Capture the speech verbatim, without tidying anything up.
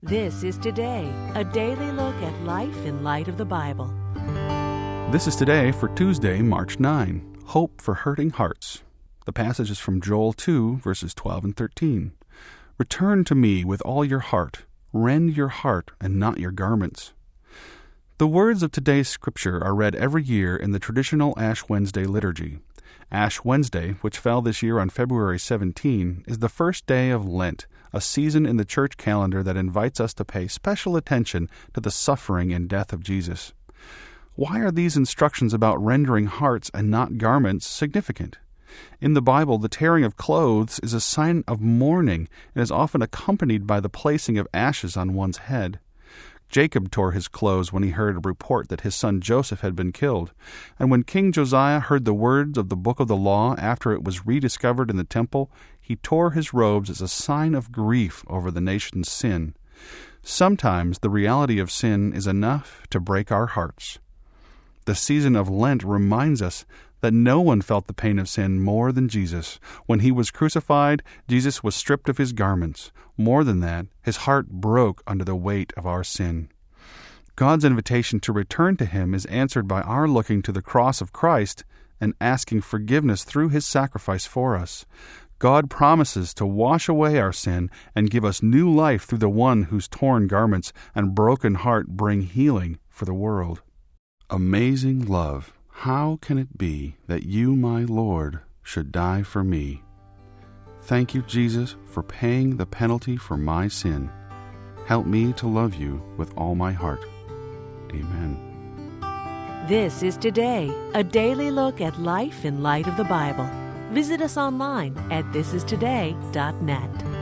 This is Today, a daily look at life in light of the Bible. This is Today for Tuesday, March ninth. Hope for hurting hearts. The passage is from Joel two, verses twelve and thirteen. Return to me with all your heart. Rend your heart and not your garments. The words of today's scripture are read every year in the traditional Ash Wednesday liturgy. Ash Wednesday, which fell this year on February seventeenth, is the first day of Lent, a season in the church calendar that invites us to pay special attention to the suffering and death of Jesus. Why are these instructions about rendering hearts and not garments significant? In the Bible, the tearing of clothes is a sign of mourning and is often accompanied by the placing of ashes on one's head. Jacob tore his clothes when he heard a report that his son Joseph had been killed. And when King Josiah heard the words of the book of the law after it was rediscovered in the temple, he tore his robes as a sign of grief over the nation's sin. Sometimes the reality of sin is enough to break our hearts. The season of Lent reminds us that no one felt the pain of sin more than Jesus. When he was crucified, Jesus was stripped of his garments. More than that, his heart broke under the weight of our sin. God's invitation to return to him is answered by our looking to the cross of Christ and asking forgiveness through his sacrifice for us. God promises to wash away our sin and give us new life through the one whose torn garments and broken heart bring healing for the world. Amazing love. How can it be that you, my Lord, should die for me? Thank you, Jesus, for paying the penalty for my sin. Help me to love you with all my heart. Amen. This is Today, a daily look at life in light of the Bible. Visit us online at this is today dot net.